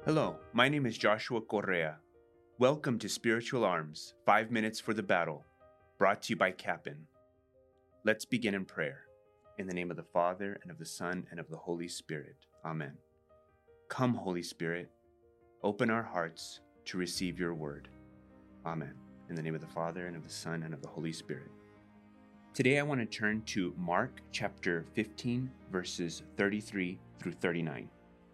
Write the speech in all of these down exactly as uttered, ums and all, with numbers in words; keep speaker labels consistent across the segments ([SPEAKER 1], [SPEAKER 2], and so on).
[SPEAKER 1] Hello, my name is Joshua Correa. Welcome to Spiritual Arms, Five Minutes for the Battle, brought to you by Cap'n. Let's begin in prayer. In the name of the Father, and of the Son, and of the Holy Spirit. Amen. Come, Holy Spirit, open our hearts to receive your word. Amen. In the name of the Father, and of the Son, and of the Holy Spirit. Today I want to turn to Mark chapter fifteen, verses thirty-three through thirty-nine.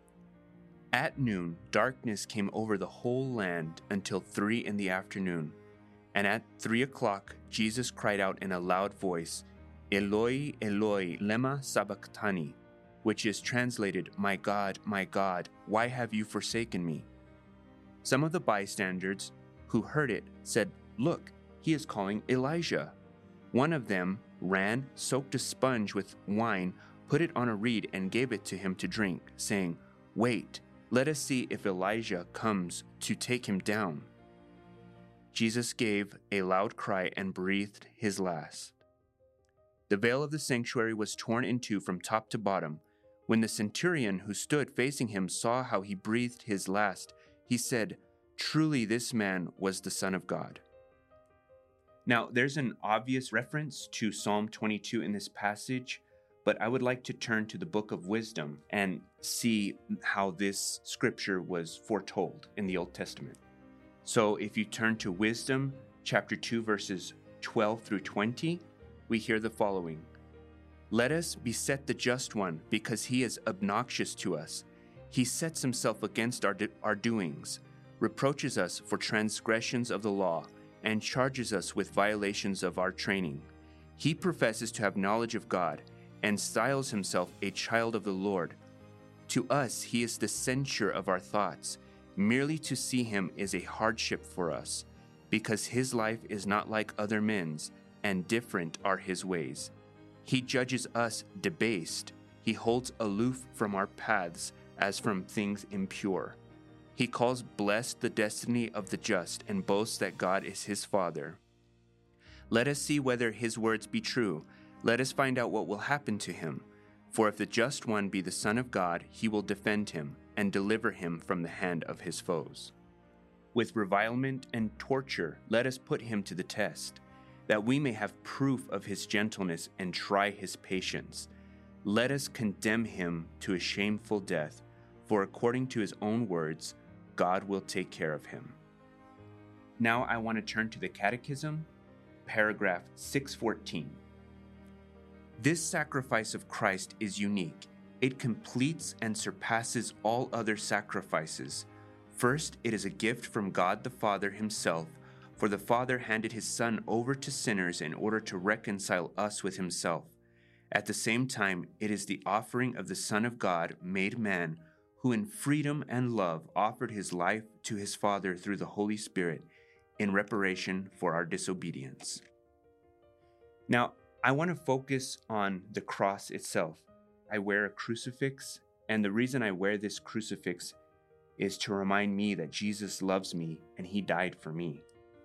[SPEAKER 1] At noon, darkness came over the whole land until three in the afternoon. And at three o'clock, Jesus cried out in a loud voice, Eloi, Eloi, lema sabachthani, which is translated, My God, my God, why have you forsaken me? Some of the bystanders who heard it said, Look, he is calling Elijah. One of them ran, soaked a sponge with wine, put it on a reed, and gave it to him to drink, saying, Wait, let us see if Elijah comes to take him down. Jesus gave a loud cry and breathed his last. The veil of the sanctuary was torn in two from top to bottom. When the centurion who stood facing him saw how he breathed his last, he said, Truly this man was the Son of God. Now, there's an obvious reference to Psalm twenty-two in this passage, but I would like to turn to the book of Wisdom and see how this scripture was foretold in the Old Testament. So if you turn to Wisdom, chapter two, verses twelve through twenty, we hear the following. Let us beset the just one, because he is obnoxious to us. He sets himself against our, do- our doings, reproaches us for transgressions of the law, and charges us with violations of our training. He professes to have knowledge of God, and styles himself a child of the Lord. To us he is the censure of our thoughts. Merely to see him is a hardship for us, because his life is not like other men's, and different are his ways. He judges us debased. He holds aloof from our paths as from things impure. He calls blessed the destiny of the just, and boasts that God is his Father. Let us see whether his words be true. Let us find out what will happen to him. For if the just one be the Son of God, he will defend him and deliver him from the hand of his foes. With revilement and torture, let us put him to the test, that we may have proof of his gentleness and try his patience. Let us condemn him to a shameful death, for according to his own words, God will take care of him. Now I want to turn to the Catechism, paragraph six fourteen. This sacrifice of Christ is unique. It completes and surpasses all other sacrifices. First, it is a gift from God the Father himself, for the Father handed his Son over to sinners in order to reconcile us with himself. At the same time, it is the offering of the Son of God made man, who in freedom and love offered his life to his Father through the Holy Spirit in reparation for our disobedience. Now, I want to focus on the cross itself. I wear a crucifix, and the reason I wear this crucifix is to remind me that Jesus loves me and he died for me.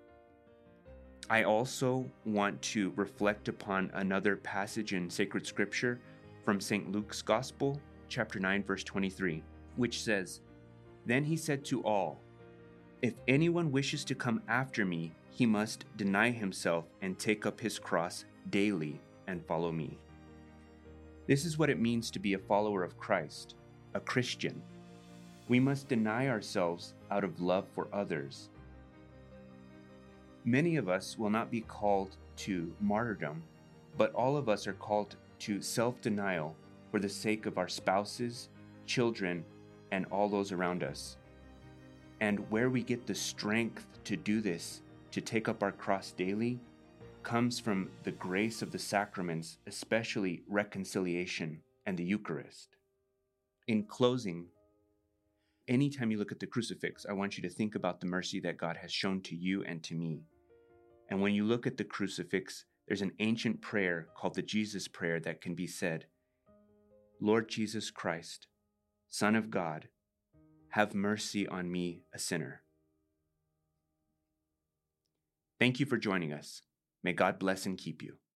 [SPEAKER 1] I also want to reflect upon another passage in sacred scripture from Saint Luke's Gospel, chapter nine, verse twenty-three, which says, Then he said to all, If anyone wishes to come after me, he must deny himself and take up his cross daily and follow me. This is what it means to be a follower of Christ, a Christian. We must deny ourselves out of love for others. Many of us will not be called to martyrdom, but all of us are called to self-denial for the sake of our spouses, children, and all those around us. And where we get the strength to do this, to take up our cross daily, comes from the grace of the sacraments, especially reconciliation and the Eucharist. In closing, anytime you look at the crucifix, I want you to think about the mercy that God has shown to you and to me. And when you look at the crucifix, there's an ancient prayer called the Jesus Prayer that can be said, Lord Jesus Christ, Son of God, have mercy on me, a sinner. Thank you for joining us. May God bless and keep you.